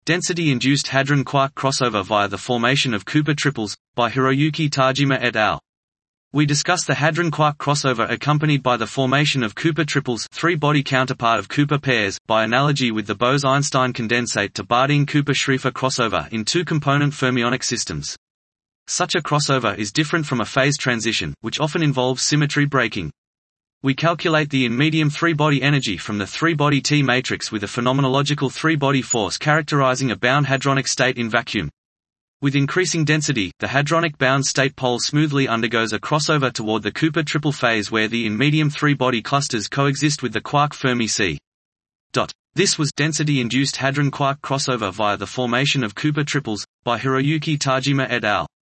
Density-induced hadron-quark crossover via the formation of Cooper triples, by Hiroyuki Tajima et al. We discuss the hadron-quark crossover accompanied by the formation of Cooper triples, three-body counterpart of Cooper pairs, by analogy with the Bose-Einstein condensate to Bardeen-Cooper-Schrieffer crossover in two-component fermionic systems. Such a crossover is different from a phase transition, which often involves symmetry breaking. We calculate the in-medium three-body energy from the three-body T matrix with a phenomenological three-body force characterizing a bound hadronic state in vacuum. With increasing density, the hadronic bound state pole smoothly undergoes a crossover toward the Cooper triple phase where the in-medium three-body clusters coexist with the quark Fermi C. This was density-induced hadron-quark crossover via the formation of Cooper triples, by Hiroyuki Tajima et al.